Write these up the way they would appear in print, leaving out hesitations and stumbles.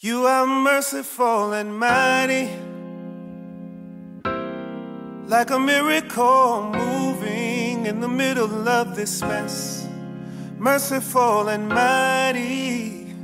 You are merciful and mighty, like a miracle moving in the middle of this mess. Merciful and mighty,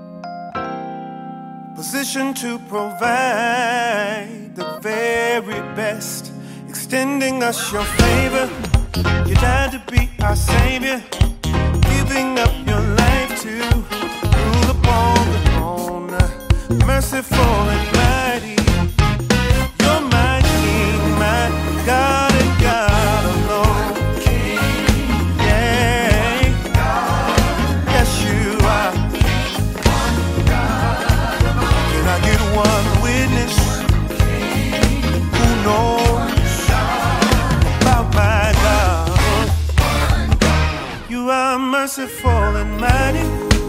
positioned to provide the very best, extending us your favor. You died to be our savior, giving up your life to rule upon the throne. Merciful and mighty, you're my King, my God and God alone. Yeah, yes you are. Can I get one witness who knows about my God? You are merciful and mighty,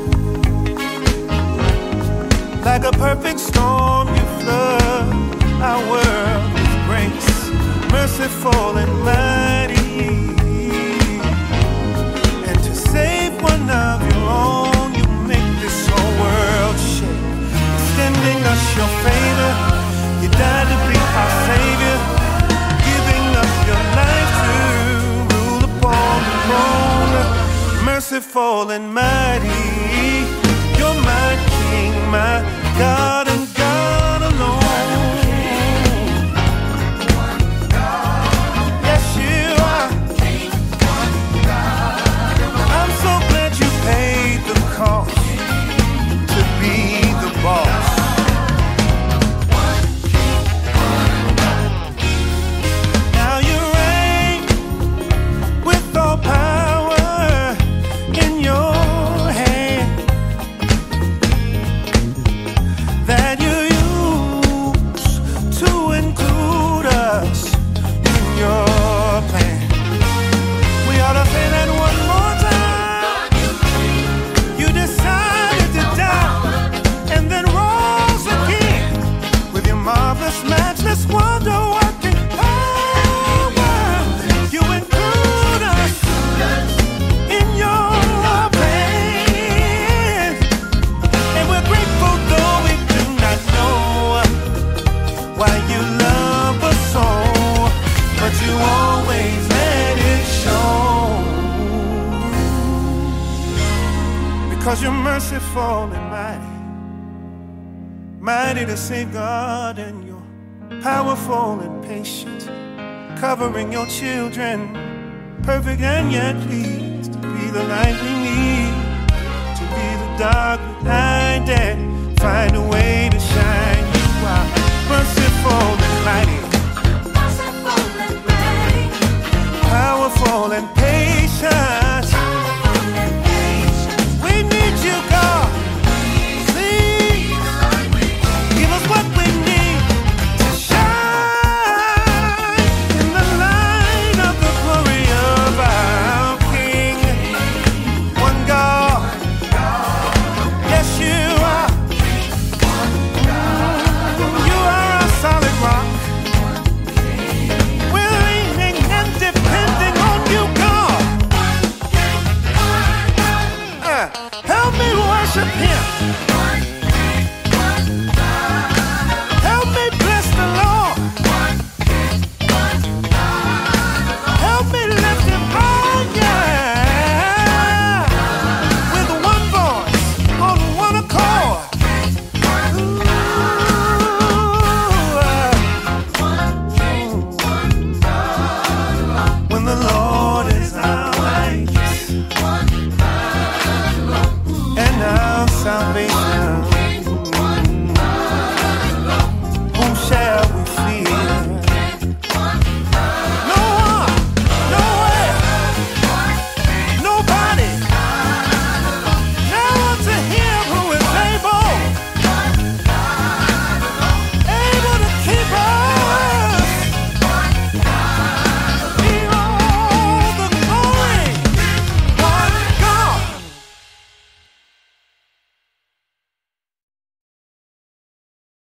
like a perfect storm, you flood our world with grace. Merciful and mighty, and to save one of your own, you make this whole world shake. Extending us your favor, you died to be our savior, giving up your life to rule upon the throne. Merciful and mighty, you're my King, my God and God alone. Yes, you are. I'm so glad you paid the cost to be the boss. Now you reign with all power in your hand, that you use to include us in your plan. We ought to say that one more time. You decided to die and then rose again with your marvelous, matchless, wonder-working power. You include us in your plan, and we're grateful though we do not know why you love us so, but you always let it show. Because you're merciful and mighty, mighty to save God, and you're powerful and patient, covering your children, perfect and yet pleased to be the light we need, to be the dark behind it, find a way to shine. You are merciful and mighty, powerful and patient. We need you, God. Please give us what we need to shine in the light of the glory of our King. One God. Yes, you are. You are our solid rock. We're leaning and depending on you, God. Help me worship Him. Help me bless the Lord. Help me lift Him higher. With one voice, on one accord. When the Lord is our light and our salvation,